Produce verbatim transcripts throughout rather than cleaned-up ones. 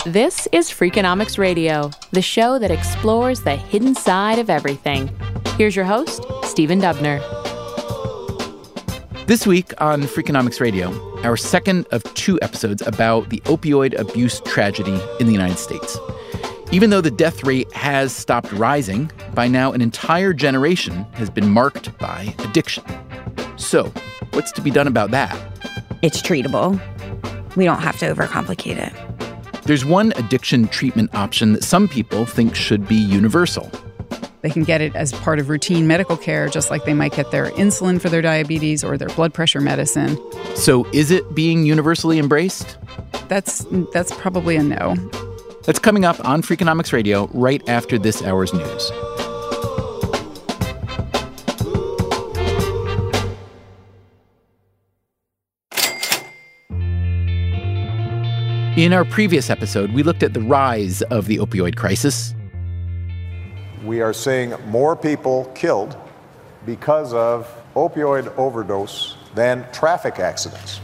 This is Freakonomics Radio, the show that explores the hidden side of everything. Here's your host, Stephen Dubner. This week on Freakonomics Radio, our second of two episodes about the opioid abuse tragedy in the United States. Even though the death rate has stopped rising, by now an entire generation has been marked by addiction. So, what's to be done about that? It's treatable. We don't have to overcomplicate it. There's one addiction treatment option that some people think should be universal. They can get it as part of routine medical care, just like they might get their insulin for their diabetes or their blood pressure medicine. So is it being universally embraced? That's that's probably a no. That's coming up on Freakonomics Radio right after this hour's news. In our previous episode, we looked at the rise of the opioid crisis. We are seeing more people killed because of opioid overdose than traffic accidents.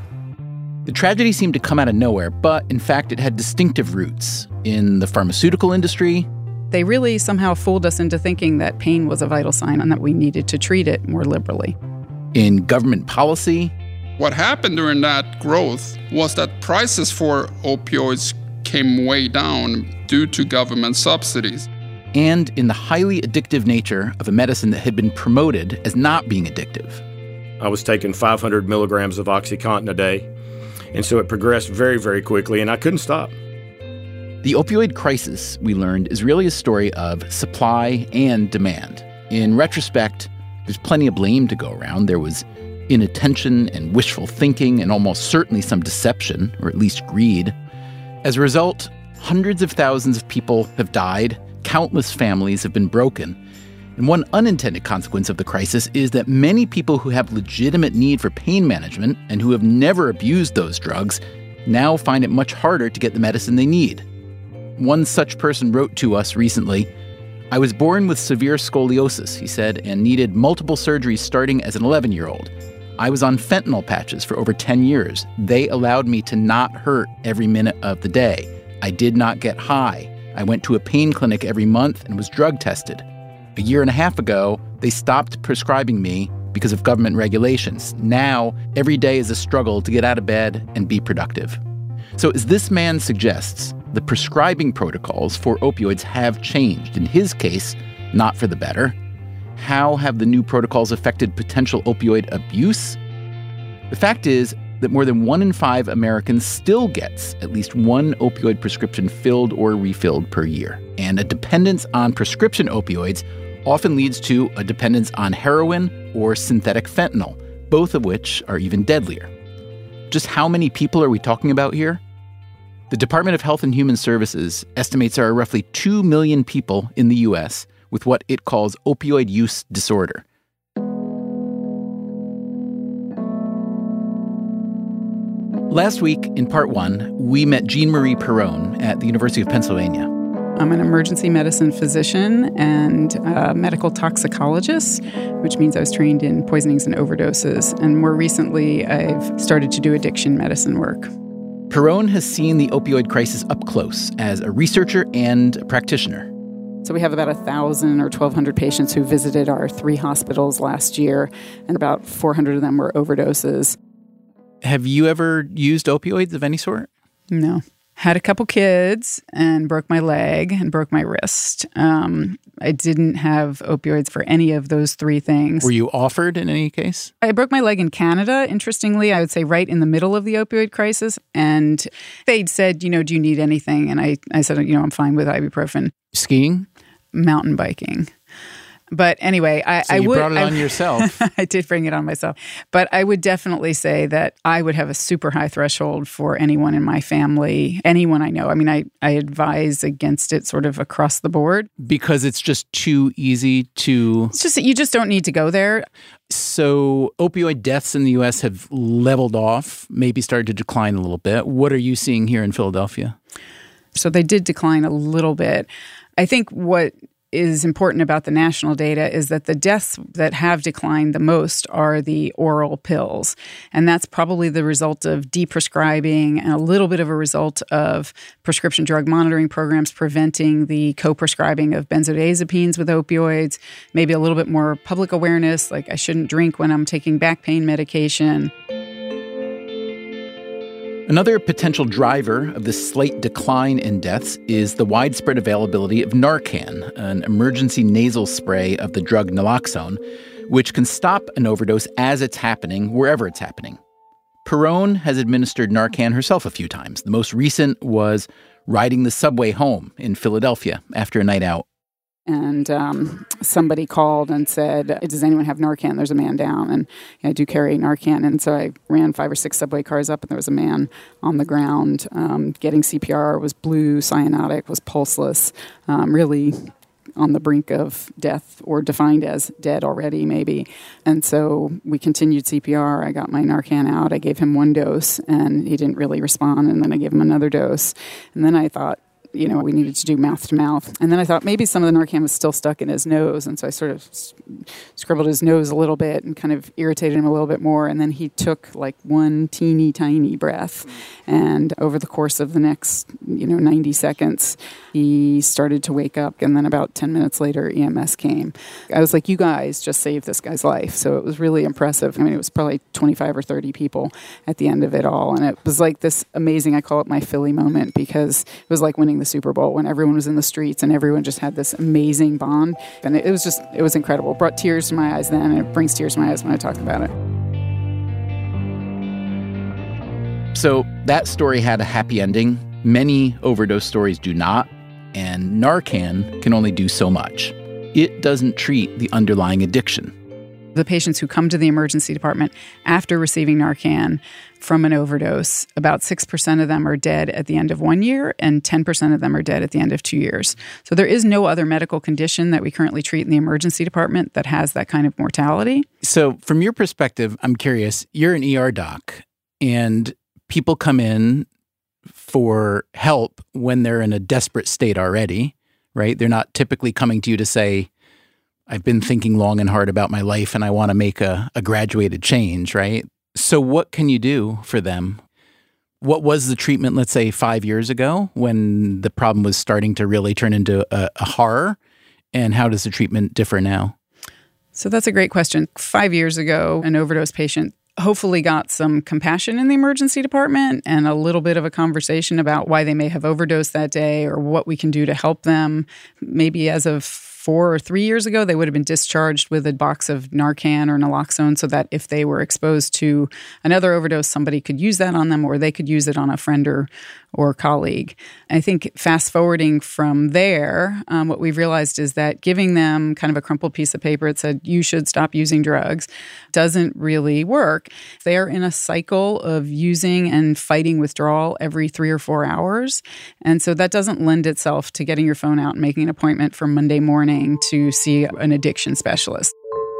The tragedy seemed to come out of nowhere, but in fact, it had distinctive roots in the pharmaceutical industry. They really somehow fooled us into thinking that pain was a vital sign and that we needed to treat it more liberally. In government policy. What happened during that growth was that prices for opioids came way down due to government subsidies. And in the highly addictive nature of a medicine that had been promoted as not being addictive. I was taking five hundred milligrams of OxyContin a day, and so it progressed very, very quickly, and I couldn't stop. The opioid crisis, we learned, is really a story of supply and demand. In retrospect, there's plenty of blame to go around. There was inattention and wishful thinking and almost certainly some deception, or at least greed. As a result, hundreds of thousands of people have died, countless families have been broken, and one unintended consequence of the crisis is that many people who have legitimate need for pain management and who have never abused those drugs now find it much harder to get the medicine they need. One such person wrote to us recently, "I was born with severe scoliosis," he said, "and needed multiple surgeries starting as an eleven-year-old. I was on fentanyl patches for over ten years. They allowed me to not hurt every minute of the day. I did not get high. I went to a pain clinic every month and was drug tested. A year and a half ago, they stopped prescribing me because of government regulations. Now, every day is a struggle to get out of bed and be productive." So as this man suggests, the prescribing protocols for opioids have changed. In his case, not for the better. How have the new protocols affected potential opioid abuse? The fact is that more than one in five Americans still gets at least one opioid prescription filled or refilled per year. And a dependence on prescription opioids often leads to a dependence on heroin or synthetic fentanyl, both of which are even deadlier. Just how many people are we talking about here? The Department of Health and Human Services estimates there are roughly two million people in the U S with what it calls opioid use disorder. Last week, in part one, we met Jean Marie Perrone at the University of Pennsylvania. I'm an emergency medicine physician and a medical toxicologist, which means I was trained in poisonings and overdoses. And more recently, I've started to do addiction medicine work. Perrone has seen the opioid crisis up close as a researcher and a practitioner. So we have about one thousand or twelve hundred patients who visited our three hospitals last year, and about four hundred of them were overdoses. Have you ever used opioids of any sort? No. Had a couple kids and broke my leg and broke my wrist. Um, I didn't have opioids for any of those three things. Were you offered in any case? I broke my leg in Canada, interestingly, I would say right in the middle of the opioid crisis. And they'd said, you know, do you need anything? And I, I said, you know, I'm fine with ibuprofen. Skiing? Mountain biking. But anyway, I, so I you would. brought it I, on yourself. I did bring it on myself. But I would definitely say that I would have a super high threshold for anyone in my family, anyone I know. I mean, I, I advise against it sort of across the board. Because it's just too easy to... It's just that you just don't need to go there. So opioid deaths in the U S have leveled off, maybe started to decline a little bit. What are you seeing here in Philadelphia? So they did decline a little bit. I think what is important about the national data is that the deaths that have declined the most are the oral pills. And that's probably the result of deprescribing and a little bit of a result of prescription drug monitoring programs preventing the co-prescribing of benzodiazepines with opioids, maybe a little bit more public awareness, like I shouldn't drink when I'm taking back pain medication. Another potential driver of this slight decline in deaths is the widespread availability of Narcan, an emergency nasal spray of the drug naloxone, which can stop an overdose as it's happening, wherever it's happening. Perrone has administered Narcan herself a few times. The most recent was riding the subway home in Philadelphia after a night out. And um, somebody called and said, does anyone have Narcan? There's a man down. And I do carry Narcan. And so I ran five or six subway cars up, and there was a man on the ground um, getting C P R, was blue, cyanotic, was pulseless, um, really on the brink of death or defined as dead already, maybe. And so we continued C P R. I got my Narcan out. I gave him one dose, and he didn't really respond. And then I gave him another dose. And then I thought, you know, we needed to do mouth to mouth. And then I thought maybe some of the Narcan was still stuck in his nose. And so I sort of scribbled his nose a little bit and kind of irritated him a little bit more. And then he took like one teeny tiny breath. And over the course of the next, you know, ninety seconds, he started to wake up. And then about ten minutes later, E M S came. I was like, you guys just saved this guy's life. So it was really impressive. I mean, it was probably twenty-five or thirty people at the end of it all. And it was like this amazing, I call it my Philly moment, because it was like winning the Super Bowl when everyone was in the streets and everyone just had this amazing bond. And it, it was just, it was incredible. It brought tears to my eyes then, and it brings tears to my eyes when I talk about it. So that story had a happy ending. Many overdose stories do not, and Narcan can only do so much. It doesn't treat the underlying addiction. The patients who come to the emergency department after receiving Narcan from an overdose, about six percent of them are dead at the end of one year and ten percent of them are dead at the end of two years. So there is no other medical condition that we currently treat in the emergency department that has that kind of mortality. So from your perspective, I'm curious, you're an E R doc, and people come in for help when they're in a desperate state already, right? They're not typically coming to you to say, I've been thinking long and hard about my life and I want to make a, a graduated change, right? So what can you do for them? What was the treatment, let's say, five years ago when the problem was starting to really turn into a, a horror? And how does the treatment differ now? So that's a great question. Five years ago, an overdose patient hopefully got some compassion in the emergency department and a little bit of a conversation about why they may have overdosed that day or what we can do to help them. Maybe as of four or three years ago, they would have been discharged with a box of Narcan or naloxone so that if they were exposed to another overdose, somebody could use that on them or they could use it on a friend or, or colleague. I think fast forwarding from there, um, what we've realized is that giving them kind of a crumpled piece of paper that said, you should stop using drugs, doesn't really work. They're in a cycle of using and fighting withdrawal every three or four hours. And so that doesn't lend itself to getting your phone out and making an appointment for Monday morning to see an addiction specialist.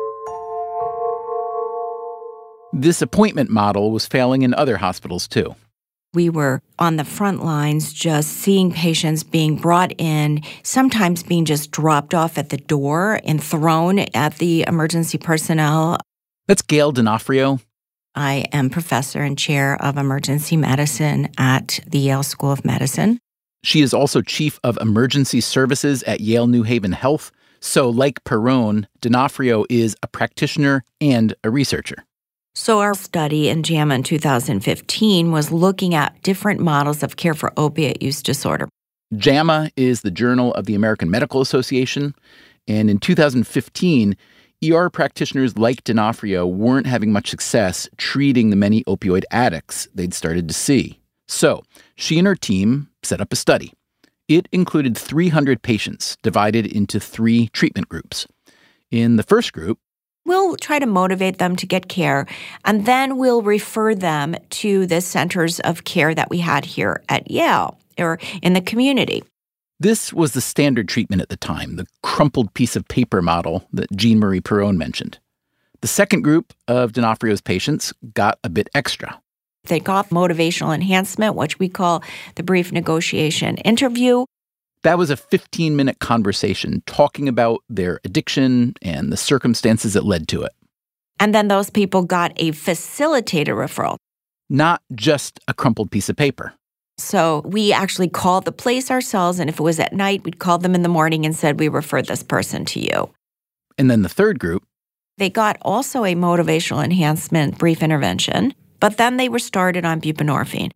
This appointment model was failing in other hospitals too. We were on the front lines just seeing patients being brought in, sometimes being just dropped off at the door and thrown at the emergency personnel. That's Gail D'Onofrio. I am professor and chair of emergency medicine at the Yale School of Medicine. She is also chief of emergency services at Yale New Haven Health. So like Perrone, D'Onofrio is a practitioner and a researcher. So our study in JAMA in two thousand fifteen was looking at different models of care for opiate use disorder. JAMA is the Journal of the American Medical Association. And in two thousand fifteen, E R practitioners like D'Onofrio weren't having much success treating the many opioid addicts they'd started to see. So she and her team set up a study. It included three hundred patients divided into three treatment groups. In the first group, we'll try to motivate them to get care, and then we'll refer them to the centers of care that we had here at Yale or in the community. This was the standard treatment at the time, the crumpled piece of paper model that Jean Marie Perrone mentioned. The second group of D'Onofrio's patients got a bit extra. They got motivational enhancement, which we call the brief negotiation interview. That was a fifteen-minute conversation talking about their addiction and the circumstances that led to it. And then those people got a facilitated referral. Not just a crumpled piece of paper. So we actually called the place ourselves, and if it was at night, we'd call them in the morning and said, we referred this person to you. And then the third group. They got also a motivational enhancement brief intervention, but then they were started on buprenorphine.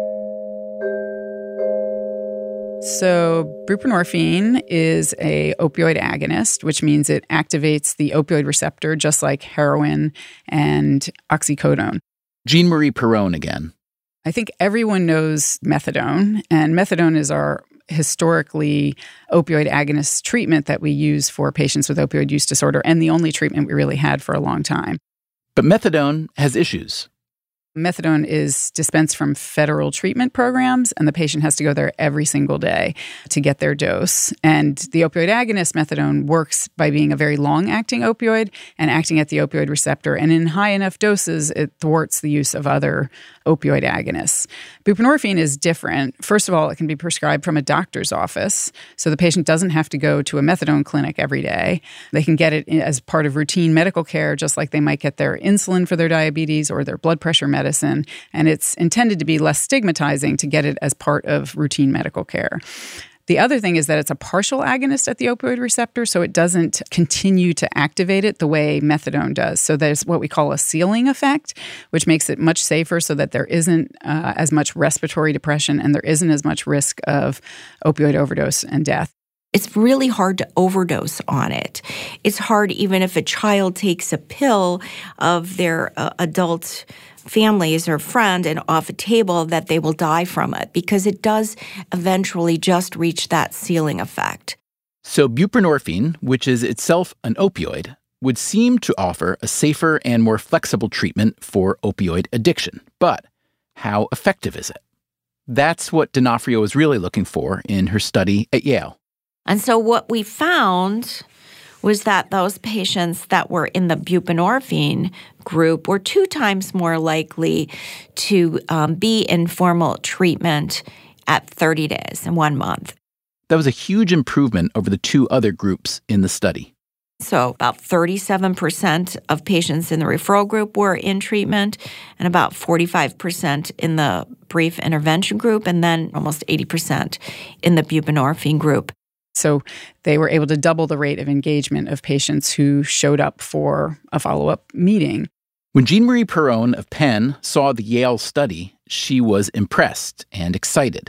So buprenorphine is a opioid agonist, which means it activates the opioid receptor just like heroin and oxycodone. Jean Marie Perrone again. I think everyone knows methadone, and methadone is our historically opioid agonist treatment that we use for patients with opioid use disorder, and the only treatment we really had for a long time. But methadone has issues. Methadone is dispensed from federal treatment programs, and the patient has to go there every single day to get their dose. And the opioid agonist methadone works by being a very long-acting opioid and acting at the opioid receptor. And in high enough doses, it thwarts the use of other opioid agonists. Buprenorphine is different. First of all, it can be prescribed from a doctor's office, so the patient doesn't have to go to a methadone clinic every day. They can get it as part of routine medical care, just like they might get their insulin for their diabetes or their blood pressure medicine. Medicine, and it's intended to be less stigmatizing to get it as part of routine medical care. The other thing is that it's a partial agonist at the opioid receptor, so it doesn't continue to activate it the way methadone does. So there's what we call a ceiling effect, which makes it much safer so that there isn't uh, as much respiratory depression and there isn't as much risk of opioid overdose and death. It's really hard to overdose on it. It's hard even if a child takes a pill of their uh, adult families or friend and off a table that they will die from it because it does eventually just reach that ceiling effect. So buprenorphine, which is itself an opioid, would seem to offer a safer and more flexible treatment for opioid addiction. But how effective is it? That's what D'Onofrio was really looking for in her study at Yale. And so what we found was that those patients that were in the buprenorphine group were two times more likely to um, be in formal treatment at thirty days in one month. That was a huge improvement over the two other groups in the study. So about thirty-seven percent of patients in the referral group were in treatment and about forty-five percent in the brief intervention group and then almost eighty percent in the buprenorphine group. So they were able to double the rate of engagement of patients who showed up for a follow-up meeting. When Jean Marie Perrone of Penn saw the Yale study, she was impressed and excited.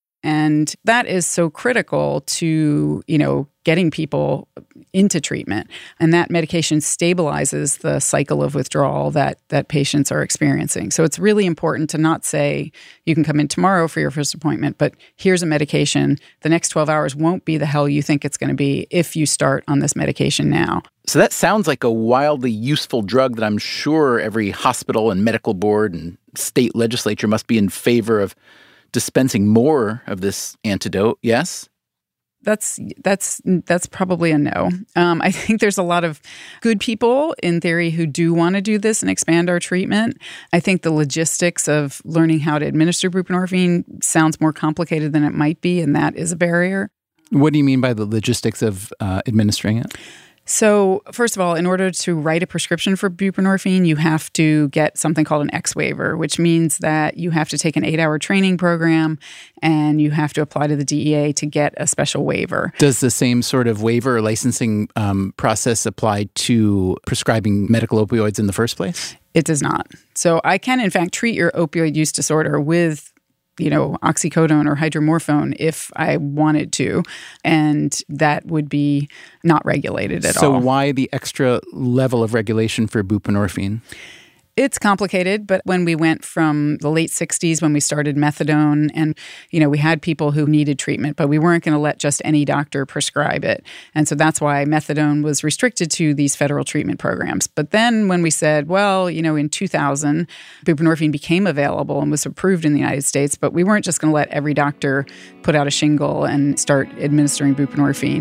And that is so critical to, you know, getting people into treatment. And that medication stabilizes the cycle of withdrawal that that patients are experiencing. So it's really important to not say, you can come in tomorrow for your first appointment, but here's a medication. The next twelve hours won't be the hell you think it's going to be if you start on this medication now. So that sounds like a wildly useful drug that I'm sure every hospital and medical board and state legislature must be in favor of dispensing more of this antidote, yes? That's that's that's probably a no. Um, I think there's a lot of good people in theory who do want to do this and expand our treatment. I think the logistics of learning how to administer buprenorphine sounds more complicated than it might be, and that is a barrier. What do you mean by the logistics of uh, administering it? So, first of all, in order to write a prescription for buprenorphine, you have to get something called an X waiver, which means that you have to take an eight-hour training program and you have to apply to the D E A to get a special waiver. Does the same sort of waiver or licensing um, process apply to prescribing medical opioids in the first place? It does not. So I can, in fact, treat your opioid use disorder with you know, oxycodone or hydromorphone if I wanted to, and that would be not regulated at so all. So why the extra level of regulation for buprenorphine? It's complicated, but when we went from the late sixties when we started methadone and, you know, we had people who needed treatment, but we weren't going to let just any doctor prescribe it. And so that's why methadone was restricted to these federal treatment programs. But then when we said, well, you know, in two thousand, buprenorphine became available and was approved in the United States, but we weren't just going to let every doctor put out a shingle and start administering buprenorphine.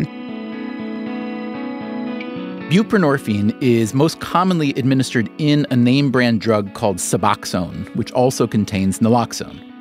Buprenorphine is most commonly administered in a name brand drug called Suboxone, which also contains naloxone.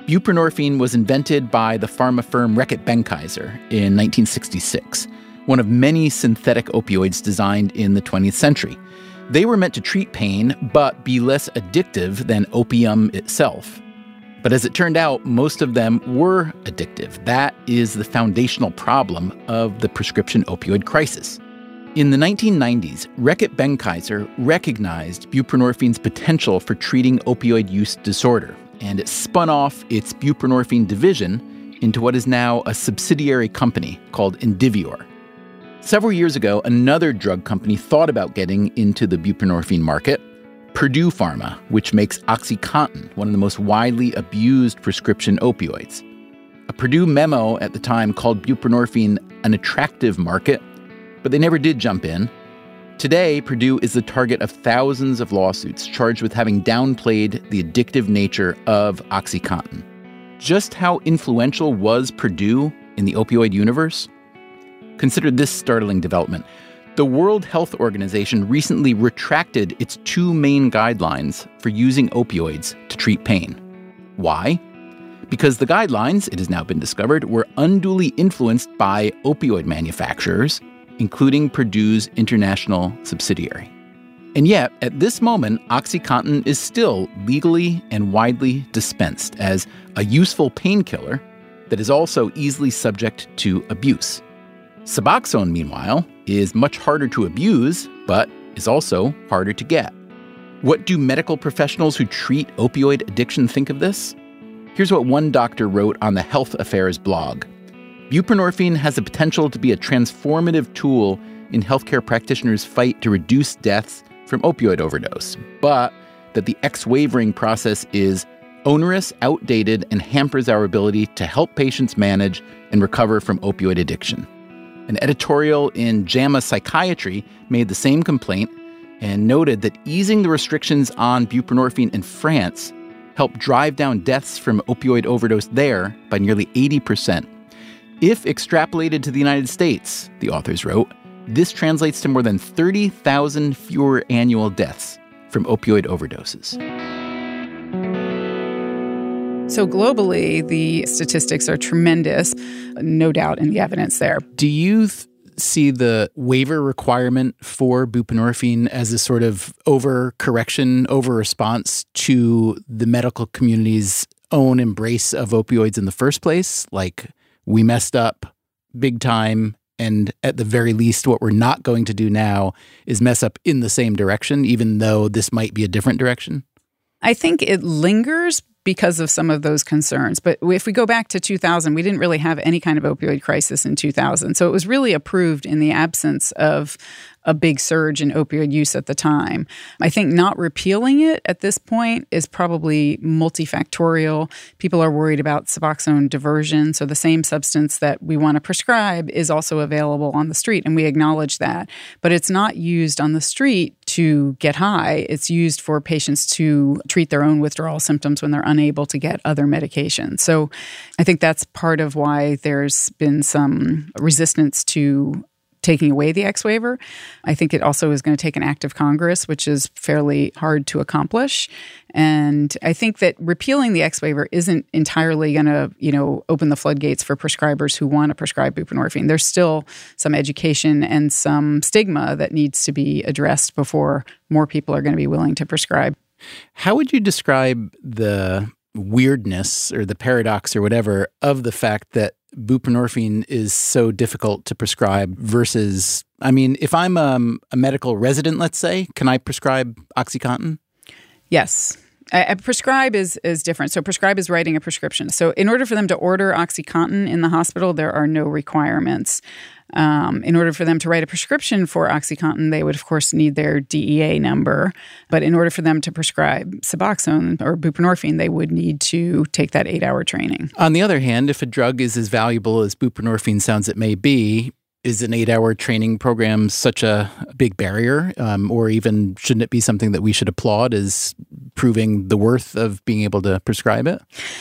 Buprenorphine was invented by the pharma firm Reckitt Benckiser in nineteen sixty-six, one of many synthetic opioids designed in the twentieth century. They were meant to treat pain, but be less addictive than opium itself. But as it turned out, most of them were addictive. That is the foundational problem of the prescription opioid crisis. In the nineteen nineties, Reckitt Benckiser recognized buprenorphine's potential for treating opioid use disorder, and it spun off its buprenorphine division into what is now a subsidiary company called Indivior. Several years ago, another drug company thought about getting into the buprenorphine market, Purdue Pharma, which makes OxyContin, one of the most widely abused prescription opioids. A Purdue memo at the time called buprenorphine an attractive market, but they never did jump in. Today, Purdue is the target of thousands of lawsuits charged with having downplayed the addictive nature of OxyContin. Just how influential was Purdue in the opioid universe? Consider this startling development. The World Health Organization recently retracted its two main guidelines for using opioids to treat pain. Why? Because the guidelines, it has now been discovered, were unduly influenced by opioid manufacturers, including Purdue's international subsidiary. And yet, at this moment, OxyContin is still legally and widely dispensed as a useful painkiller that is also easily subject to abuse. Suboxone, meanwhile, is much harder to abuse, but is also harder to get. What do medical professionals who treat opioid addiction think of this? Here's what one doctor wrote on the Health Affairs blog. Buprenorphine has the potential to be a transformative tool in healthcare practitioners' fight to reduce deaths from opioid overdose, but that the X-wavering process is onerous, outdated, and hampers our ability to help patients manage and recover from opioid addiction. An editorial in JAMA Psychiatry made the same complaint and noted that easing the restrictions on buprenorphine in France helped drive down deaths from opioid overdose there by nearly eighty percent. If extrapolated to the United States, the authors wrote, this translates to more than thirty thousand fewer annual deaths from opioid overdoses. So globally, the statistics are tremendous, no doubt in the evidence there. Do you th- see the waiver requirement for buprenorphine as a sort of overcorrection, over-response to the medical community's own embrace of opioids in the first place? Like, we messed up big time, and at the very least, what we're not going to do now is mess up in the same direction, even though this might be a different direction? I think it lingers because of some of those concerns. But if we go back to two thousand, we didn't really have any kind of opioid crisis in two thousand. So it was really approved in the absence of a big surge in opioid use at the time. I think not repealing it at this point is probably multifactorial. People are worried about Suboxone diversion. So the same substance that we want to prescribe is also available on the street, and we acknowledge that. But it's not used on the street to get high. It's used for patients to treat their own withdrawal symptoms when they're unable to get other medications. So I think that's part of why there's been some resistance to taking away the X waiver. I think it also is going to take an act of Congress, which is fairly hard to accomplish. And I think that repealing the X waiver isn't entirely going to, you know, open the floodgates for prescribers who want to prescribe buprenorphine. There's still some education and some stigma that needs to be addressed before more people are going to be willing to prescribe. How would you describe the weirdness or the paradox or whatever of the fact that buprenorphine is so difficult to prescribe versus, I mean, if I'm um, a medical resident, let's say, can I prescribe OxyContin? Yes. I, I prescribe is is different. So prescribe is writing a prescription. So in order for them to order OxyContin in the hospital, there are no requirements. Um, in order for them to write a prescription for OxyContin, they would, of course, need their D E A number. But in order for them to prescribe Suboxone or buprenorphine, they would need to take that eight-hour training. On the other hand, if a drug is as valuable as buprenorphine sounds it may be, is an eight-hour training program such a big barrier? Um, or even shouldn't it be something that we should applaud as proving the worth of being able to prescribe it?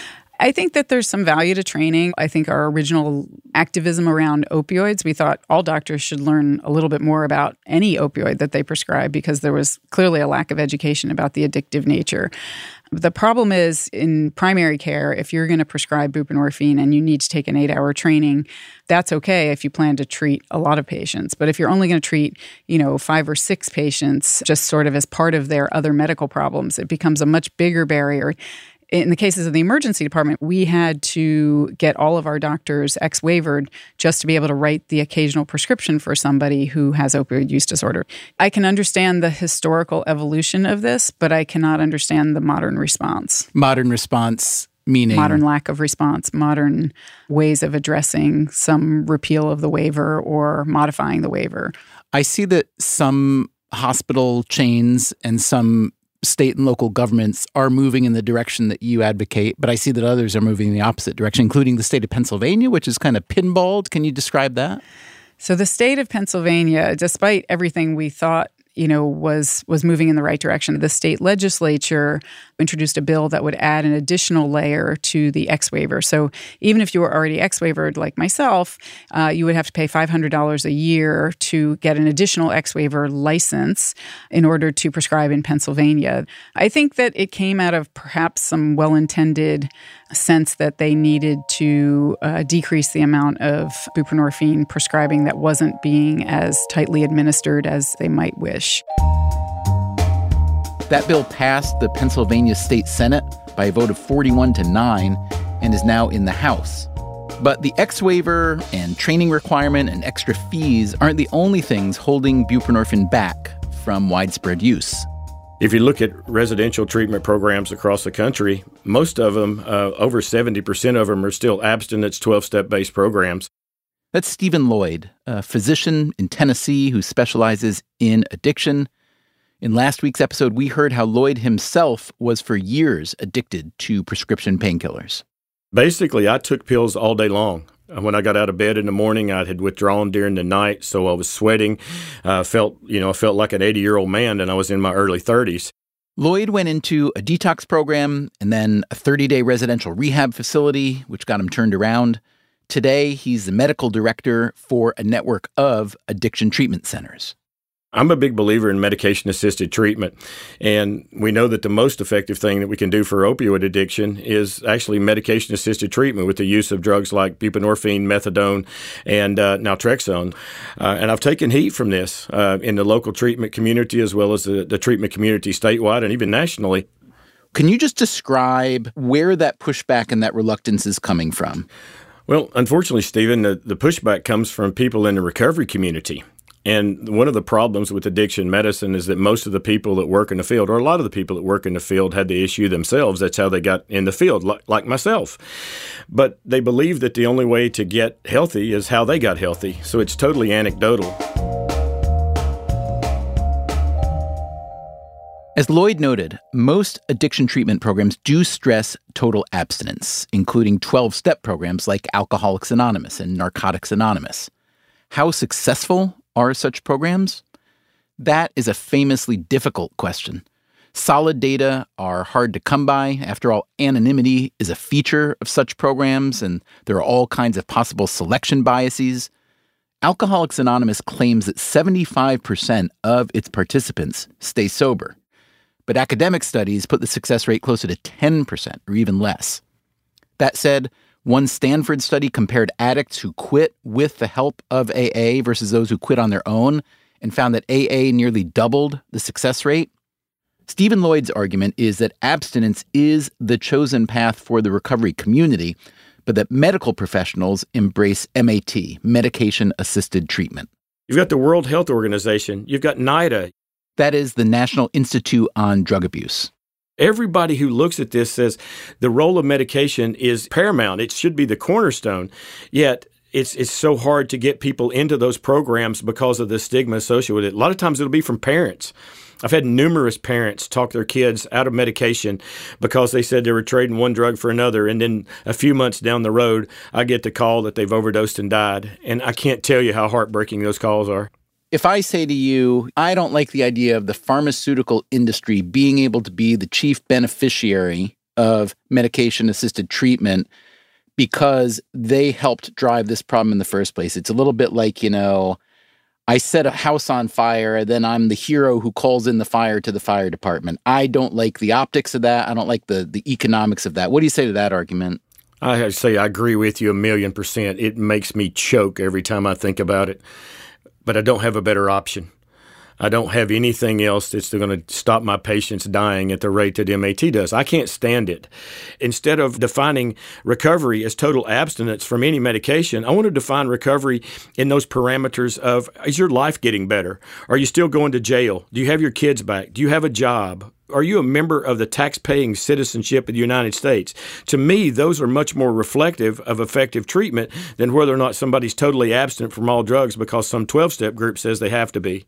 I think that there's some value to training. I think our original activism around opioids, we thought all doctors should learn a little bit more about any opioid that they prescribe because there was clearly a lack of education about the addictive nature. The problem is in primary care, if you're going to prescribe buprenorphine and you need to take an eight-hour training, that's okay if you plan to treat a lot of patients. But if you're only going to treat, you know, five or six patients just sort of as part of their other medical problems, it becomes a much bigger barrier. In the cases of the emergency department, we had to get all of our doctors ex-waivered just to be able to write the occasional prescription for somebody who has opioid use disorder. I can understand the historical evolution of this, but I cannot understand the modern response. Modern response meaning? Modern lack of response, modern ways of addressing some repeal of the waiver or modifying the waiver. I see that some hospital chains and some state and local governments are moving in the direction that you advocate, but I see that others are moving in the opposite direction, including the state of Pennsylvania, which is kind of pinballed. Can you describe that? So the state of Pennsylvania, despite everything we thought, you know, was was moving in the right direction, the state legislature introduced a bill that would add an additional layer to the X-waiver. So even if you were already X-waivered like myself, uh, you would have to pay five hundred dollars a year to get an additional X-waiver license in order to prescribe in Pennsylvania. I think that it came out of perhaps some well-intended sense that they needed to uh, decrease the amount of buprenorphine prescribing that wasn't being as tightly administered as they might wish. That bill passed the Pennsylvania State Senate by a vote of forty-one to nine and is now in the House. But the X-waiver and training requirement and extra fees aren't the only things holding buprenorphine back from widespread use. If you look at residential treatment programs across the country, most of them, uh, over seventy percent of them, are still abstinence twelve-step based programs. That's Stephen Lloyd, a physician in Tennessee who specializes in addiction. In last week's episode, we heard how Lloyd himself was for years addicted to prescription painkillers. Basically, I took pills all day long. When I got out of bed in the morning, I had withdrawn during the night, so I was sweating. I uh, felt, you know, I felt like an eighty-year-old man, and I was in my early thirties. Lloyd went into a detox program and then a thirty-day residential rehab facility, which got him turned around. Today, he's the medical director for a network of addiction treatment centers. I'm a big believer in medication-assisted treatment, and we know that the most effective thing that we can do for opioid addiction is actually medication-assisted treatment with the use of drugs like buprenorphine, methadone, and uh, naltrexone. Uh, and I've taken heat from this uh, in the local treatment community as well as the, the treatment community statewide and even nationally. Can you just describe where that pushback and that reluctance is coming from? Well, unfortunately, Stephen, the, the pushback comes from people in the recovery community. And one of the problems with addiction medicine is that most of the people that work in the field, or a lot of the people that work in the field, had the issue themselves. That's how they got in the field, like, like myself. But they believe that the only way to get healthy is how they got healthy. So it's totally anecdotal. As Lloyd noted, most addiction treatment programs do stress total abstinence, including twelve-step programs like Alcoholics Anonymous and Narcotics Anonymous. How successful are such programs? That is a famously difficult question. Solid data are hard to come by. After all, anonymity is a feature of such programs, and there are all kinds of possible selection biases. Alcoholics Anonymous claims that seventy-five percent of its participants stay sober. But academic studies put the success rate closer to ten percent or even less. That said, one Stanford study compared addicts who quit with the help of A A versus those who quit on their own and found that A A nearly doubled the success rate. Stephen Lloyd's argument is that abstinence is the chosen path for the recovery community, but that medical professionals embrace M A T, medication-assisted treatment. You've got the World Health Organization. You've got NIDA. That is the National Institute on Drug Abuse. Everybody who looks at this says the role of medication is paramount. It should be the cornerstone. Yet it's it's so hard to get people into those programs because of the stigma associated with it. A lot of times it'll be from parents. I've had numerous parents talk their kids out of medication because they said they were trading one drug for another. And then a few months down the road, I get the call that they've overdosed and died. And I can't tell you how heartbreaking those calls are. If I say to you, I don't like the idea of the pharmaceutical industry being able to be the chief beneficiary of medication-assisted treatment because they helped drive this problem in the first place. It's a little bit like, you know, I set a house on fire, then I'm the hero who calls in the fire to the fire department. I don't like the optics of that. I don't like the, the economics of that. What do you say to that argument? I have to say I agree with you a million percent. It makes me choke every time I think about it. But I don't have a better option. I don't have anything else that's going to stop my patients dying at the rate that M A T does. I can't stand it. Instead of defining recovery as total abstinence from any medication, I want to define recovery in those parameters of, is your life getting better? Are you still going to jail? Do you have your kids back? Do you have a job? Are you a member of the tax-paying citizenship of the United States? To me, those are much more reflective of effective treatment than whether or not somebody's totally abstinent from all drugs because some twelve-step group says they have to be.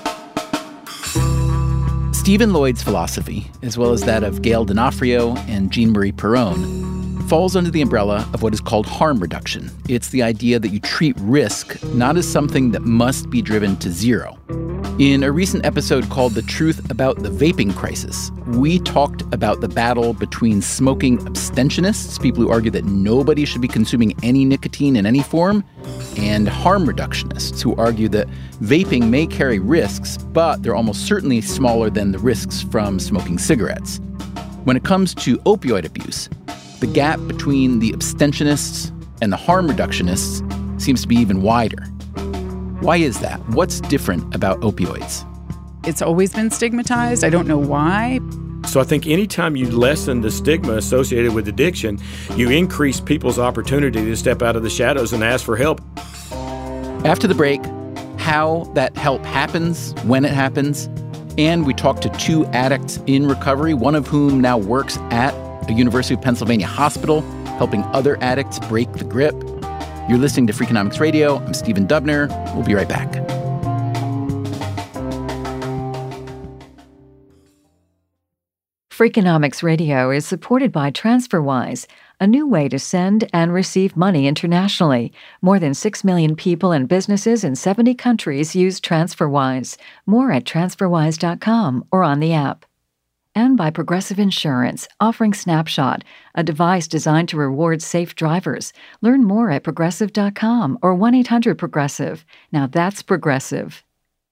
Stephen Lloyd's philosophy, as well as that of Gail D'Onofrio and Jean-Marie Perron, falls under the umbrella of what is called harm reduction. It's the idea that you treat risk not as something that must be driven to zero. In a recent episode called The Truth About the Vaping Crisis, we talked about the battle between smoking abstentionists, people who argue that nobody should be consuming any nicotine in any form, and harm reductionists, who argue that vaping may carry risks, but they're almost certainly smaller than the risks from smoking cigarettes. When it comes to opioid abuse, the gap between the abstentionists and the harm reductionists seems to be even wider. Why is that? What's different about opioids? It's always been stigmatized. I don't know why. So I think anytime you lessen the stigma associated with addiction, you increase people's opportunity to step out of the shadows and ask for help. After the break, how that help happens, when it happens, and we talk to two addicts in recovery, one of whom now works at a University of Pennsylvania hospital, helping other addicts break the grip. You're listening to Freakonomics Radio. I'm Stephen Dubner. We'll be right back. Freakonomics Radio is supported by TransferWise, a new way to send and receive money internationally. More than six million people and businesses in seventy countries use TransferWise. More at transferwise dot com or on the app. And by Progressive Insurance, offering Snapshot, a device designed to reward safe drivers. Learn more at progressive dot com or one eight hundred progressive. Now that's Progressive.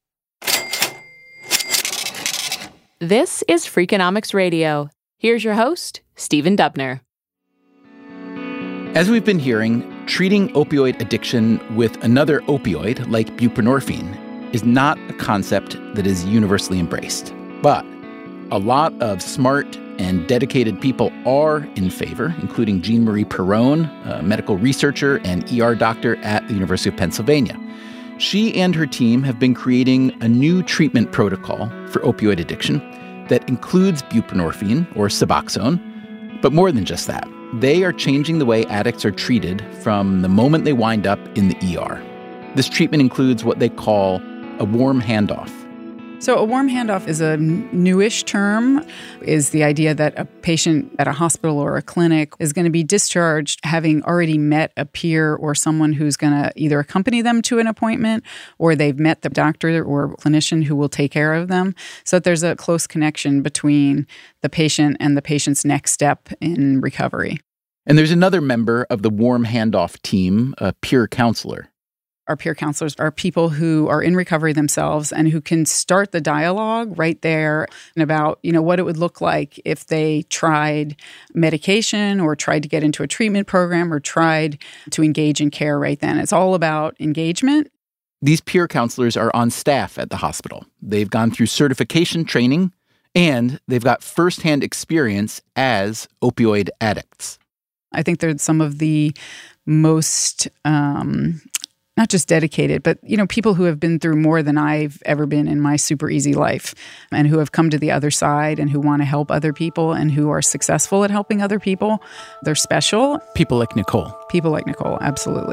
This is Freakonomics Radio. Here's your host, Stephen Dubner. As we've been hearing, treating opioid addiction with another opioid, like buprenorphine, is not a concept that is universally embraced. But a lot of smart and dedicated people are in favor, including Jean-Marie Perron, a medical researcher and E R doctor at the University of Pennsylvania. She and her team have been creating a new treatment protocol for opioid addiction that includes buprenorphine, or Suboxone, but more than just that. They are changing the way addicts are treated from the moment they wind up in the E R. This treatment includes what they call a warm handoff. So a warm handoff is a newish term, is the idea that a patient at a hospital or a clinic is going to be discharged having already met a peer or someone who's going to either accompany them to an appointment or they've met the doctor or clinician who will take care of them. So that there's a close connection between the patient and the patient's next step in recovery. And there's another member of the warm handoff team, a peer counselor. Our peer counselors are people who are in recovery themselves and who can start the dialogue right there and about, you know, what it would look like if they tried medication or tried to get into a treatment program or tried to engage in care right then. It's all about engagement. These peer counselors are on staff at the hospital. They've gone through certification training and they've got firsthand experience as opioid addicts. I think they're some of the most um, not just dedicated, but, you know, people who have been through more than I've ever been in my super easy life and who have come to the other side and who want to help other people and who are successful at helping other people. They're special. People like Nicole. People like Nicole, absolutely.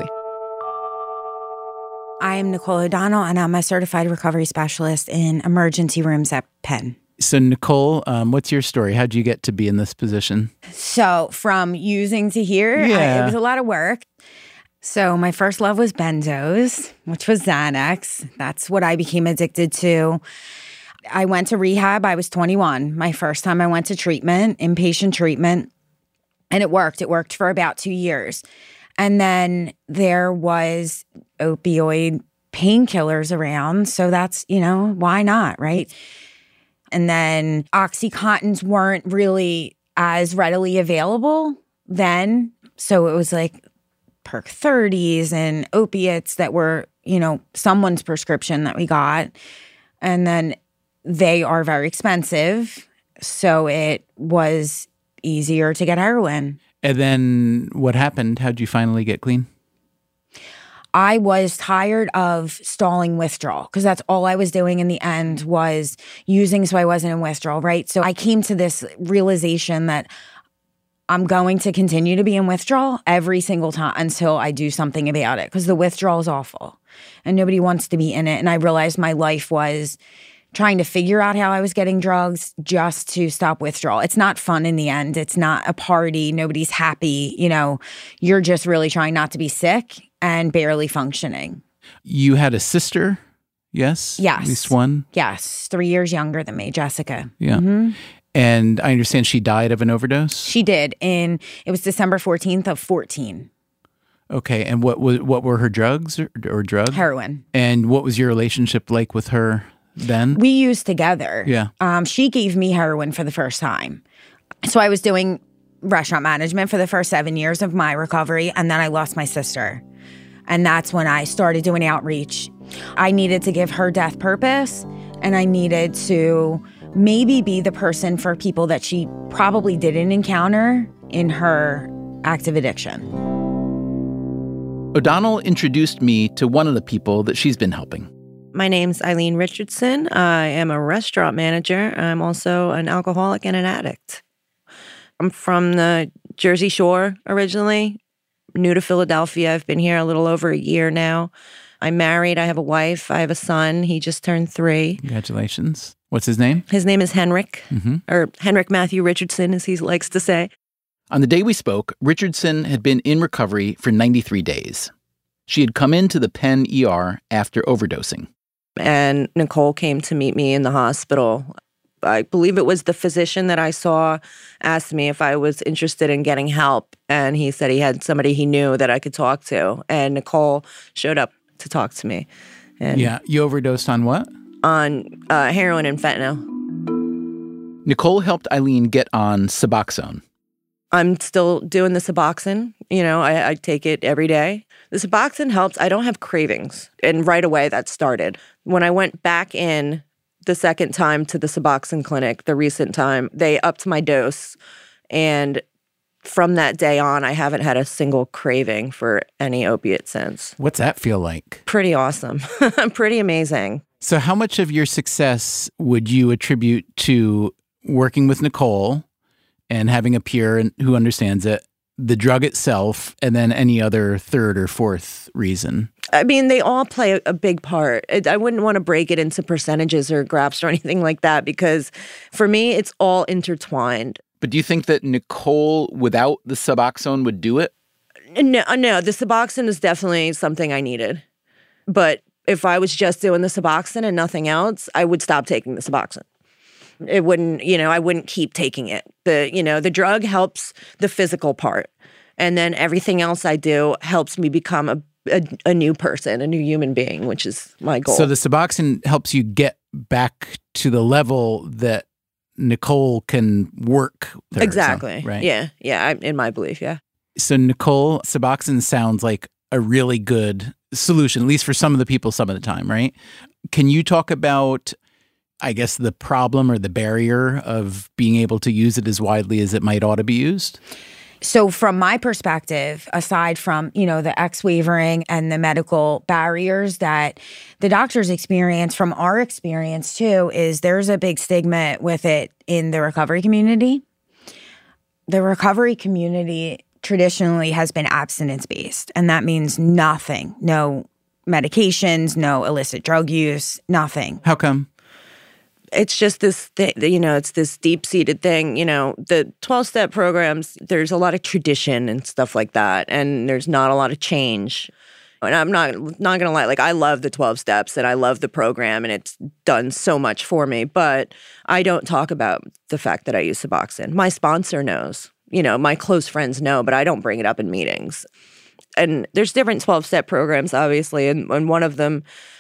I am Nicole O'Donnell, and I'm a certified recovery specialist in emergency rooms at Penn. So, Nicole, um, what's your story? How'd you get to be in this position? So, from using to here, yeah. I, it was a lot of work. So my first love was benzos, which was Xanax. That's what I became addicted to. I went to rehab. I was twenty-one. My first time I went to treatment, inpatient treatment, and it worked. It worked for about two years. And then there was opioid painkillers around. So that's, you know, why not, right? And then Oxycontins weren't really as readily available then. So it was like Perk thirties and opiates that were, you know, someone's prescription that we got. And then they are very expensive. So it was easier to get heroin. And then what happened? How'd you finally get clean? I was tired of stalling withdrawal because that's all I was doing in the end was using so I wasn't in withdrawal, right? So I came to this realization that I'm going to continue to be in withdrawal every single time until I do something about it because the withdrawal is awful and nobody wants to be in it. And I realized my life was trying to figure out how I was getting drugs just to stop withdrawal. It's not fun in the end. It's not a party. Nobody's happy. You know, you're just really trying not to be sick and barely functioning. You had a sister, yes? Yes. At least one? Yes. Three years younger than me, Jessica. Yeah. Mm-hmm. And I understand she died of an overdose? She did. In, it was December fourteenth of fourteen. Okay. And what was what were her drugs or, or drug? Heroin. And what was your relationship like with her then? We used together. Yeah. Um, she gave me heroin for the first time. So I was doing restaurant management for the first seven years of my recovery, and then I lost my sister. And that's when I started doing outreach. I needed to give her death purpose, and I needed to maybe be the person for people that she probably didn't encounter in her active addiction. O'Donnell introduced me to one of the people that she's been helping. My name's Eileen Richardson. I am a restaurant manager. I'm also an alcoholic and an addict. I'm from the Jersey Shore originally, new to Philadelphia. I've been here a little over a year now. I'm married. I have a wife. I have a son. He just turned three. Congratulations. What's his name? His name is Henrik, mm-hmm. or Henrik Matthew Richardson, as he likes to say. On the day we spoke, Richardson had been in recovery for ninety-three days. She had come into the Penn E R after overdosing. And Nicole came to meet me in the hospital. I believe it was the physician that I saw asked me if I was interested in getting help. And he said he had somebody he knew that I could talk to. And Nicole showed up to talk to me. And yeah. You overdosed on what? On uh, heroin and fentanyl. Nicole helped Eileen get on Suboxone. I'm still doing the Suboxone. You know, I, I take it every day. The Suboxone helps. I don't have cravings. And right away that started. When I went back in the second time to the Suboxone clinic, the recent time, they upped my dose. And from that day on, I haven't had a single craving for any opiate since. What's that feel like? Pretty awesome. Pretty amazing. So how much of your success would you attribute to working with Nicole and having a peer who understands it, the drug itself, and then any other third or fourth reason? I mean, they all play a big part. It, I wouldn't want to break it into percentages or graphs or anything like that because for me, it's all intertwined. But do you think that Nicole, without the Suboxone, would do it? No, no. The Suboxone is definitely something I needed. But if I was just doing the Suboxone and nothing else, I would stop taking the Suboxone. It wouldn't, you know, I wouldn't keep taking it. The, you know, the drug helps the physical part. And then everything else I do helps me become a, a, a new person, a new human being, which is my goal. So the Suboxone helps you get back to the level that Nicole can work. There, exactly. So, right? Yeah. Yeah. I, in my belief. Yeah. So Nicole, Suboxone sounds like a really good solution, at least for some of the people some of the time, right? Can you talk about, I guess, the problem or the barrier of being able to use it as widely as it might ought to be used? So from my perspective, aside from, you know, the X-wavering and the medical barriers that the doctors experience, from our experience too, is there's a big stigma with it in the recovery community. The recovery community traditionally has been abstinence-based, and that means nothing. No medications, no illicit drug use, nothing. How come? It's just this, th- you know, it's this deep-seated thing. You know, the twelve-step programs, there's a lot of tradition and stuff like that, and there's not a lot of change. And I'm not not going to lie, like, I love the twelve steps, and I love the program, and it's done so much for me, but I don't talk about the fact that I use Suboxone. My sponsor knows. You know, my close friends know, but I don't bring it up in meetings. And there's different twelve-step programs, obviously, and, and one of them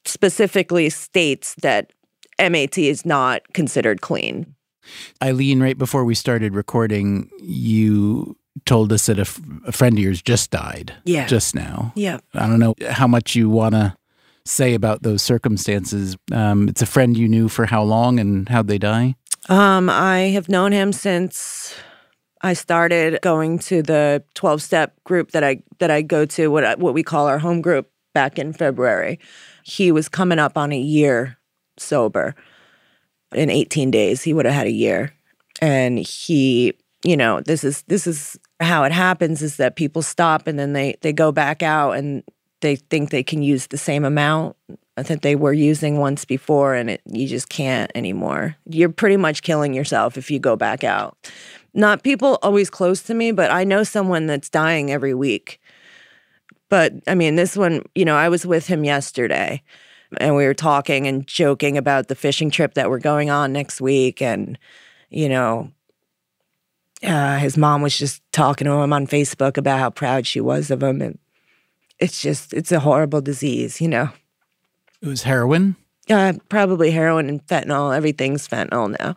specifically states that M A T is not considered clean. Eileen, right before we started recording, you told us that a, f- a friend of yours just died yeah. just now. Yeah. I don't know how much you want to say about those circumstances. Um, it's a friend you knew for how long, and how'd they die? Um, I have known him since I started going to the twelve-step group that I that I go to, what I, what we call our home group, back in February. He was coming up on a year sober. In eighteen days, he would have had a year. And he, you know, this is this is how it happens, is that people stop and then they, they go back out and they think they can use the same amount that they were using once before, and it, you just can't anymore. You're pretty much killing yourself if you go back out. Not people always close to me, but I know someone that's dying every week. But, I mean, this one, you know, I was with him yesterday, and we were talking and joking about the fishing trip that we're going on next week, and, you know, uh, his mom was just talking to him on Facebook about how proud she was of him, and it's just, it's a horrible disease, you know. It was heroin? Uh, probably heroin and fentanyl. Everything's fentanyl now.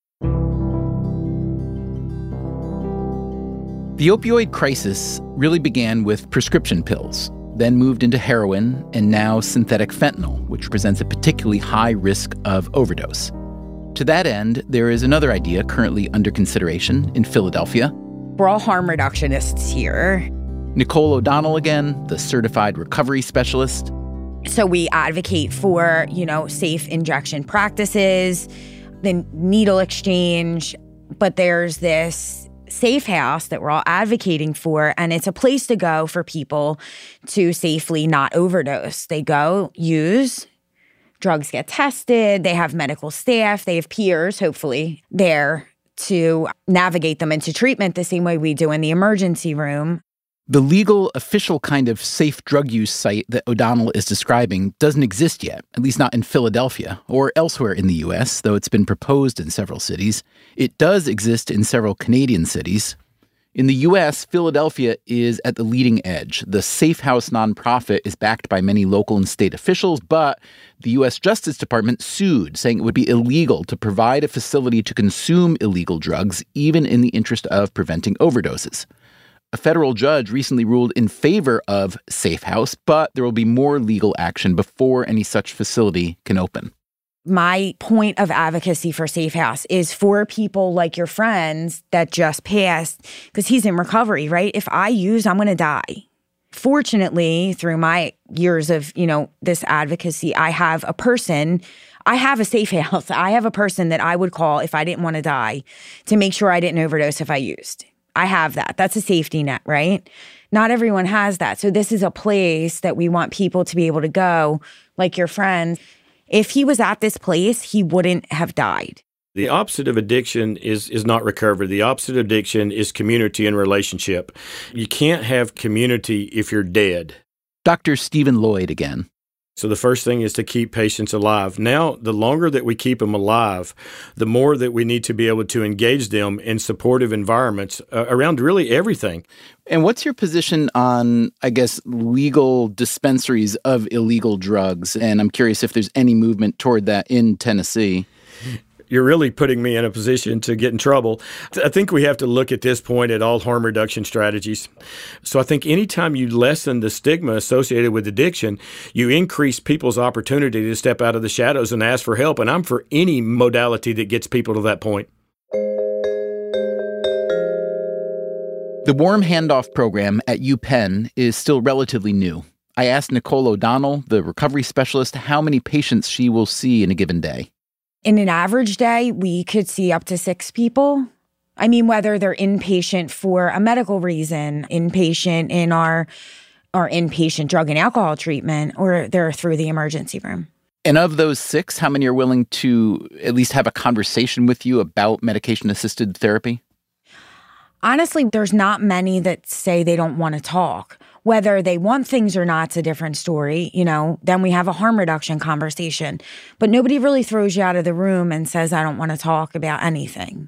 The opioid crisis really began with prescription pills, then moved into heroin, and now synthetic fentanyl, which presents a particularly high risk of overdose. To that end, there is another idea currently under consideration in Philadelphia. We're all harm reductionists here. Nicole O'Donnell again, the certified recovery specialist. So we advocate for, you know, safe injection practices, the needle exchange, but there's this safe house that we're all advocating for, and it's a place to go for people to safely not overdose. They go, use, drugs get tested, they have medical staff, they have peers, hopefully, there to navigate them into treatment the same way we do in the emergency room. The legal, official kind of safe drug use site that O'Donnell is describing doesn't exist yet, at least not in Philadelphia or elsewhere in the U S, though it's been proposed in several cities. It does exist in several Canadian cities. In the U S, Philadelphia is at the leading edge. The Safe House nonprofit is backed by many local and state officials, but the U S Justice Department sued, saying it would be illegal to provide a facility to consume illegal drugs, even in the interest of preventing overdoses. A federal judge recently ruled in favor of Safe House, but there will be more legal action before any such facility can open. My point of advocacy for Safe House is for people like your friends that just passed, because he's in recovery, right? If I use, I'm going to die. Fortunately, through my years of, you know, this advocacy, I have a person, I have a Safe House. I have a person that I would call if I didn't want to die to make sure I didn't overdose if I used. I have that. That's a safety net, right? Not everyone has that. So this is a place that we want people to be able to go, like your friend. If he was at this place, he wouldn't have died. The opposite of addiction is is not recovery. The opposite of addiction is community and relationship. You can't have community if you're dead. Doctor Stephen Lloyd again. So the first thing is to keep patients alive. Now, the longer that we keep them alive, the more that we need to be able to engage them in supportive environments uh, around really everything. And what's your position on, I guess, legal dispensaries of illegal drugs? And I'm curious if there's any movement toward that in Tennessee. You're really putting me in a position to get in trouble. I think we have to look at this point at all harm reduction strategies. So I think anytime you lessen the stigma associated with addiction, you increase people's opportunity to step out of the shadows and ask for help. And I'm for any modality that gets people to that point. The Warm Handoff program at UPenn is still relatively new. I asked Nicole O'Donnell, the recovery specialist, how many patients she will see in a given day. In an average day, we could see up to six people. I mean, whether they're inpatient for a medical reason, inpatient in our, our inpatient drug and alcohol treatment, or they're through the emergency room. And of those six, how many are willing to at least have a conversation with you about medication-assisted therapy? Honestly, there's not many that say they don't want to talk. Whether they want things or not's a different story, you know, then we have a harm reduction conversation. But nobody really throws you out of the room and says, I don't want to talk about anything.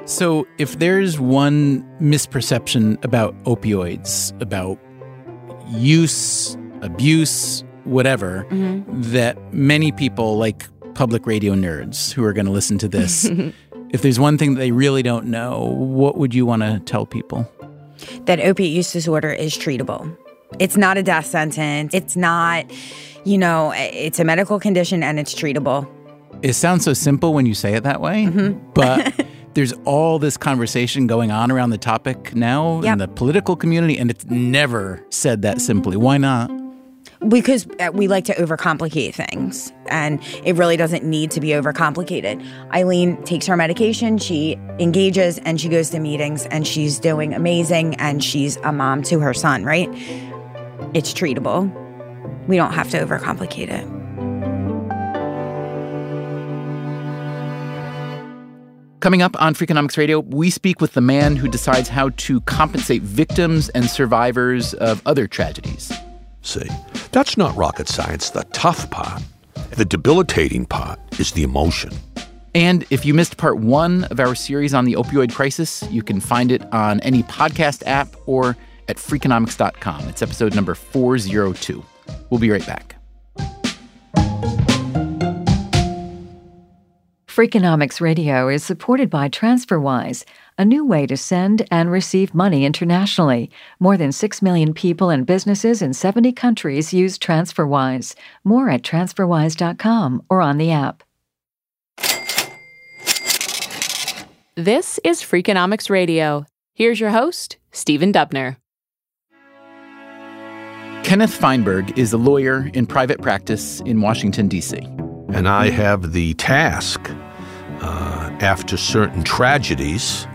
So if there's one misperception about opioids, about use, abuse, whatever, mm-hmm. that many people, like public radio nerds who are going to listen to this, if there's one thing that they really don't know, what would you want to tell people? That opiate use disorder is treatable. It's not a death sentence. It's not, you know, it's a medical condition and it's treatable. It sounds so simple when you say it that way, mm-hmm. but there's all this conversation going on around the topic now yep. in the political community, and it's never said that simply. Why not? Because we like to overcomplicate things, and it really doesn't need to be overcomplicated. Eileen takes her medication, she engages, and she goes to meetings, and she's doing amazing, and she's a mom to her son, right? It's treatable. We don't have to overcomplicate it. Coming up on Freakonomics Radio, we speak with the man who decides how to compensate victims and survivors of other tragedies. See, that's not rocket science. The tough part, the debilitating part, is the emotion. And if you missed part one of our series on the opioid crisis, you can find it on any podcast app or at Freakonomics dot com. It's episode number four oh two. We'll be right back. Freakonomics Radio is supported by TransferWise, a new way to send and receive money internationally. More than six million people and businesses in seventy countries use TransferWise. More at transfer wise dot com or on the app. This is Freakonomics Radio. Here's your host, Stephen Dubner. Kenneth Feinberg is a lawyer in private practice in Washington, D C. And I have the task, uh, after certain tragedies,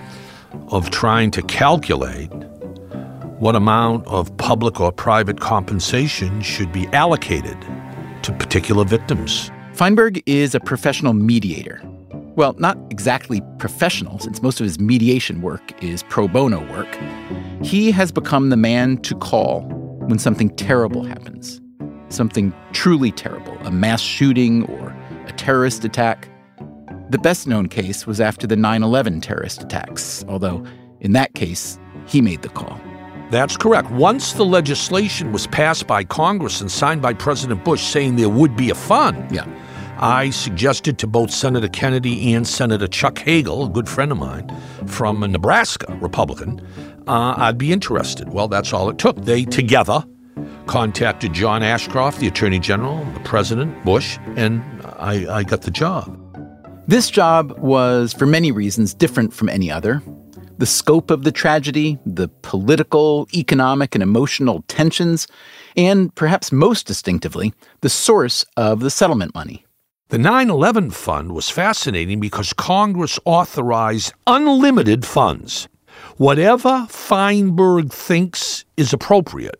of trying to calculate what amount of public or private compensation should be allocated to particular victims. Feinberg is a professional mediator. Well, not exactly professional, since most of his mediation work is pro bono work. He has become the man to call when something terrible happens. Something truly terrible, a mass shooting or a terrorist attack. The best-known case was after the nine eleven terrorist attacks, although in that case, he made the call. That's correct. Once the legislation was passed by Congress and signed by President Bush saying there would be a fund, yeah. I suggested to both Senator Kennedy and Senator Chuck Hagel, a good friend of mine from Nebraska, Republican, uh, I'd be interested. Well, that's all it took. They together contacted John Ashcroft, the Attorney General, the President, Bush, and I, I got the job. This job was, for many reasons, different from any other. The scope of the tragedy, the political, economic, and emotional tensions, and perhaps most distinctively, the source of the settlement money. The nine eleven fund was fascinating because Congress authorized unlimited funds. Whatever Feinberg thinks is appropriate,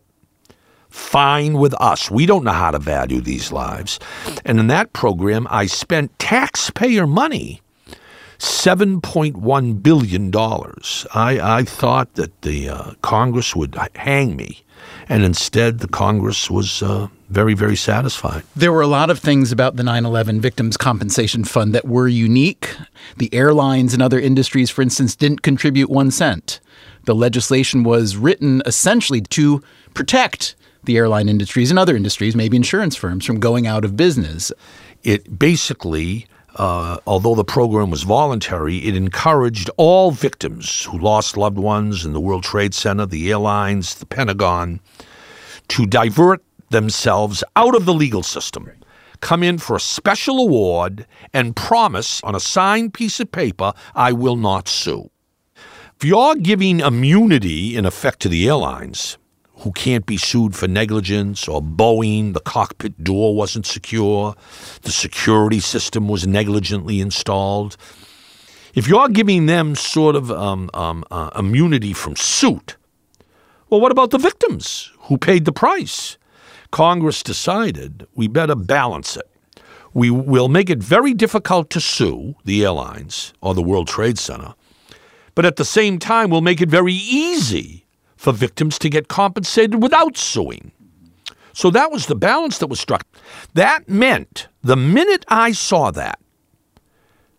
fine with us. We don't know how to value these lives. And in that program, I spent taxpayer money, seven point one billion dollars. I, I thought that the uh, Congress would hang me. And instead, the Congress was uh, very, very satisfied. There were a lot of things about the nine eleven Victims Compensation Fund that were unique. The airlines and other industries, for instance, didn't contribute one cent. The legislation was written essentially to protect the airline industries and other industries, maybe insurance firms, from going out of business. It basically, uh, although the program was voluntary, it encouraged all victims who lost loved ones in the World Trade Center, the airlines, the Pentagon, to divert themselves out of the legal system, come in for a special award, and promise on a signed piece of paper, I will not sue. If you're giving immunity, in effect, to the airlines, who can't be sued for negligence, or Boeing, the cockpit door wasn't secure, the security system was negligently installed. If you're giving them sort of um, um, uh, immunity from suit, well, what about the victims who paid the price? Congress decided we better balance it. We will make it very difficult to sue the airlines or the World Trade Center, but at the same time, we'll make it very easy for victims to get compensated without suing. So that was the balance that was struck. That meant the minute I saw that,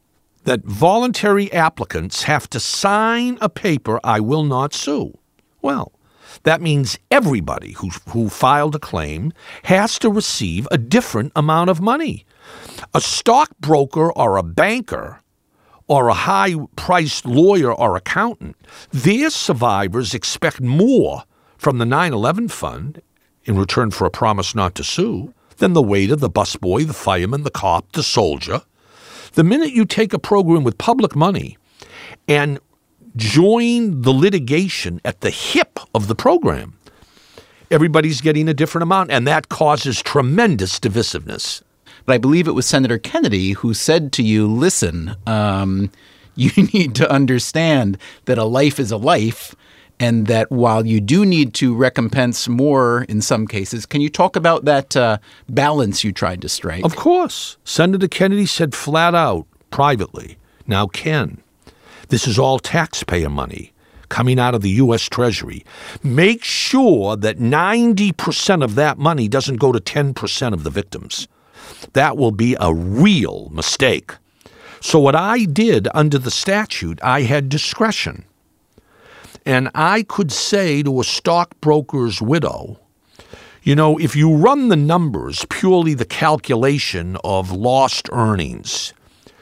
that voluntary applicants have to sign a paper, I will not sue. Well, that means everybody who, who filed a claim has to receive a different amount of money. A stockbroker or a banker or a high-priced lawyer or accountant, their survivors expect more from the nine eleven fund in return for a promise not to sue than the waiter, the busboy, the fireman, the cop, the soldier. The minute you take a program with public money and join the litigation at the hip of the program, everybody's getting a different amount, and that causes tremendous divisiveness. But I believe it was Senator Kennedy who said to you, listen, um, you need to understand that a life is a life, and that while you do need to recompense more in some cases, can you talk about that uh, balance you tried to strike? Of course. Senator Kennedy said flat out, privately, now, Ken, this is all taxpayer money coming out of the U S Treasury. Make sure that ninety percent of that money doesn't go to ten percent of the victims. That will be a real mistake. So what I did under the statute, I had discretion. And I could say to a stockbroker's widow, you know, if you run the numbers, purely the calculation of lost earnings,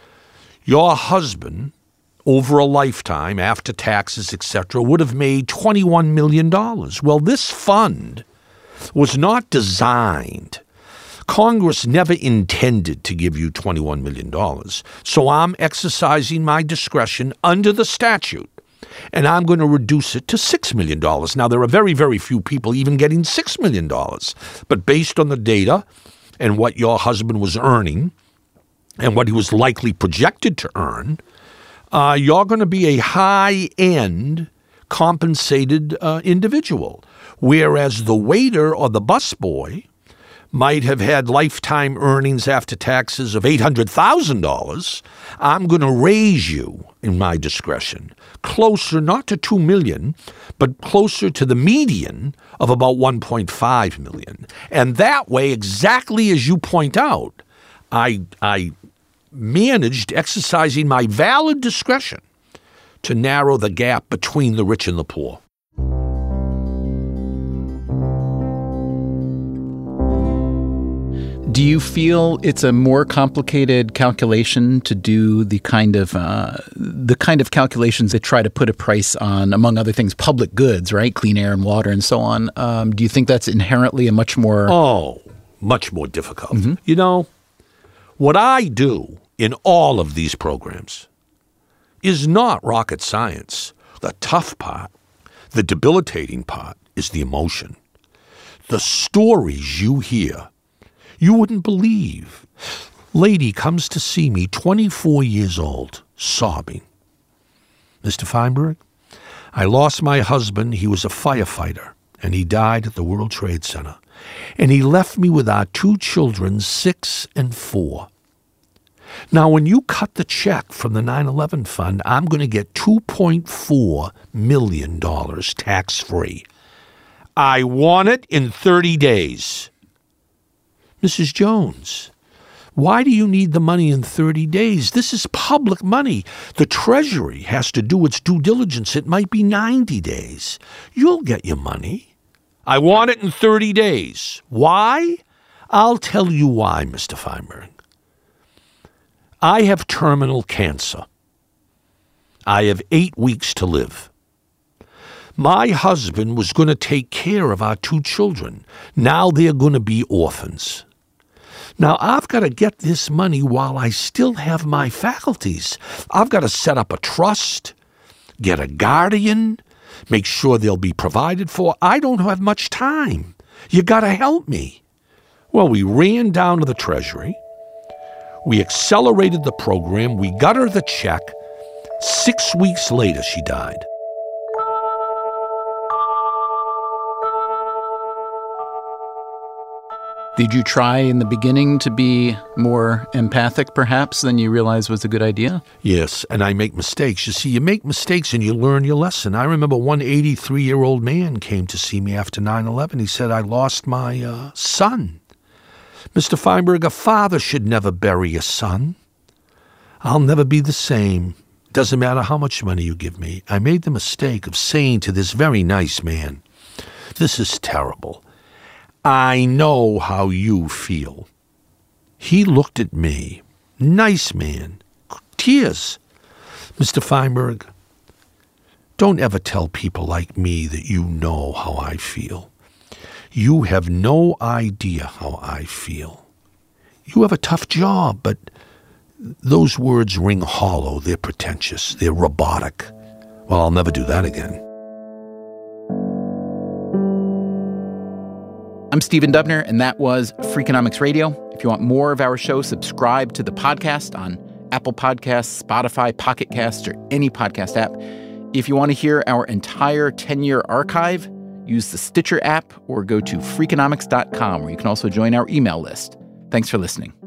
your husband, over a lifetime, after taxes, et cetera, would have made twenty-one million dollars. Well, this fund was not designed. Congress never intended to give you twenty-one million dollars. So I'm exercising my discretion under the statute. And I'm going to reduce it to six million dollars. Now, there are very, very few people even getting six million dollars. But based on the data and what your husband was earning and what he was likely projected to earn, uh, you're going to be a high-end compensated uh, individual. Whereas the waiter or the busboy might have had lifetime earnings after taxes of eight hundred thousand dollars, I'm going to raise you, in my discretion, closer not to two million dollars, but closer to the median of about one point five million dollars. And that way, exactly as you point out, I, I managed, exercising my valid discretion, to narrow the gap between the rich and the poor. Do you feel it's a more complicated calculation to do the kind of uh, the kind of calculations that try to put a price on, among other things, public goods, right? Clean air and water and so on. Um, do you think that's inherently a much more... Oh, much more difficult. Mm-hmm. You know, what I do in all of these programs is not rocket science. The tough part, the debilitating part, is the emotion. The stories you hear, you wouldn't believe. Lady comes to see me, twenty-four years old, sobbing. Mister Feinberg, I lost my husband. He was a firefighter, and he died at the World Trade Center. And he left me with our two children, six and four. Now, when you cut the check from the nine eleven fund, I'm going to get two point four million dollars tax-free. I want it in thirty days. Missus Jones, why do you need the money in thirty days? This is public money. The Treasury has to do its due diligence. It might be ninety days. You'll get your money. I want it in thirty days. Why? I'll tell you why, Mister Feinberg. I have terminal cancer. I have eight weeks to live. My husband was going to take care of our two children. Now they're going to be orphans. Now, I've got to get this money while I still have my faculties. I've got to set up a trust, get a guardian, make sure they'll be provided for. I don't have much time. You got to help me. Well, we ran down to the Treasury. We accelerated the program. We got her the check. Six weeks later, she died. Did you try in the beginning to be more empathic, perhaps, than you realized was a good idea? Yes, and I make mistakes. You see, you make mistakes and you learn your lesson. I remember one eighty-three-year-old man came to see me after nine eleven. He said, I lost my uh, son. Mister Feinberg, a father should never bury a son. I'll never be the same. Doesn't matter how much money you give me. I made the mistake of saying to this very nice man, this is terrible. I know how you feel. He looked at me. Nice man. Tears. Mister Feinberg, don't ever tell people like me that you know how I feel. You have no idea how I feel. You have a tough job, but those words ring hollow. They're pretentious. They're robotic. Well, I'll never do that again. I'm Stephen Dubner, and that was Freakonomics Radio. If you want more of our show, subscribe to the podcast on Apple Podcasts, Spotify, Pocket Casts, or any podcast app. If you want to hear our entire ten-year archive, use the Stitcher app or go to Freakonomics dot com, where you can also join our email list. Thanks for listening.